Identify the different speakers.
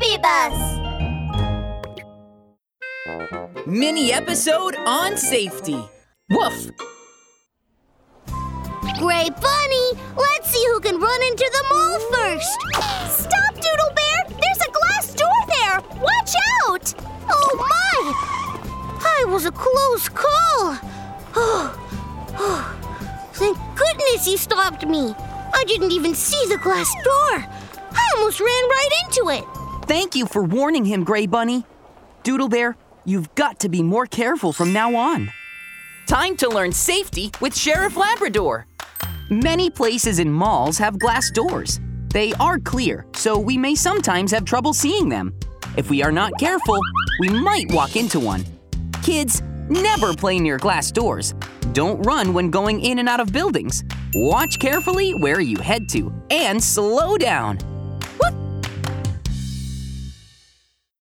Speaker 1: Baby Bus!
Speaker 2: Mini episode on safety. Woof!
Speaker 1: Gray Bunny, let's see who can run into the mall first. Stop, Doodle Bear! There's a glass door there! Watch out! Oh, my! I was a close call. Thank goodness you stopped me. I didn't even see the glass door. I almost ran right into it.
Speaker 3: Thank you for warning him, Gray Bunny. Doodle Bear, you've got to be more careful from now on.
Speaker 2: Time to learn safety with Sheriff Labrador.
Speaker 3: Many places in malls have glass doors. They are clear, so we may sometimes have trouble seeing them. If we are not careful, we might walk into one. Kids, never play near glass doors. Don't run when going in and out of buildings. Watch carefully where you head to and slow down.